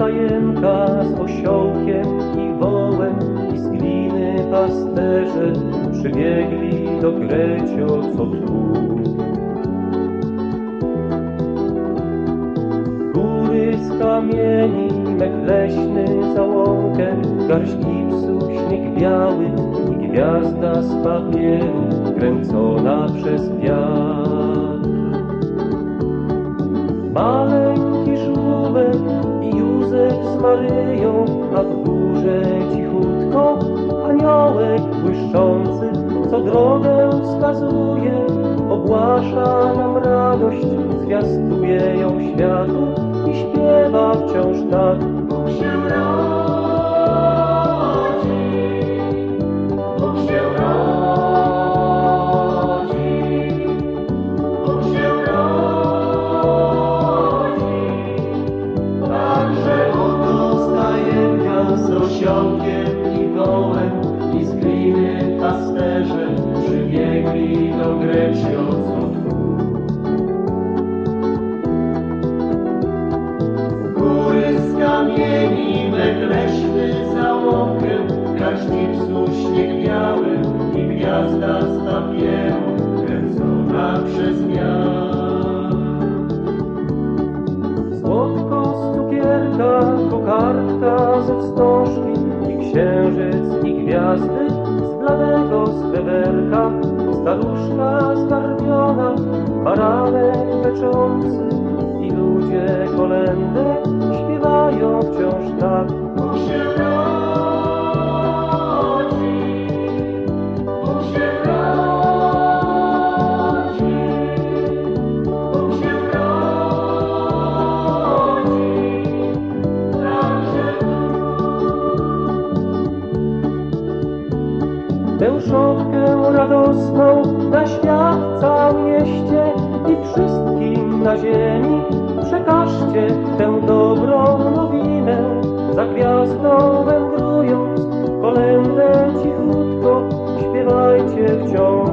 stajenka z osiołkiem i wołem i z gliny pasterze przybiegli do Grecio co tu. Góry z kamieni, mech leśny za łąkę, garść gipsu, śnieg biały i gwiazda z papieru kręcona przez wiatr. Maleńki żółwek i Józef z Maryją, a w górze cichutko aniołek błyszczący, co drogę wskazuje, ogłasza nam radość, zwiastuje ją światu i śpiewa wciąż tak. Bóg się rodzi, Bóg się rodzi, Bóg się rodzi. Także oto stajenka z osiołkiem i wołem i z gliny pasterze przybiegli do Grecio co tu. Góry z kamieni, mech leśny za łąkę, garść gipsu, śnieg biały i gwiazda z papieru kręcona przez wiatr. Słodko z cukierka, kokardka ze wstążki i księżyc i gwiazdy z bladego skweberka, staruszka zgarbiona, baranek beczący i ludzie kolędę śpiewają wciąż tak. Bóg się rodzi, Bóg się rodzi, Bóg się rodzi, także tu. Tę szopkę radosną na świat cały nieście i wszystkim na ziemi przekażcie tę dobrą nowinę. Za gwiazdą wędrując, kolędę cichutko śpiewajcie wciąż.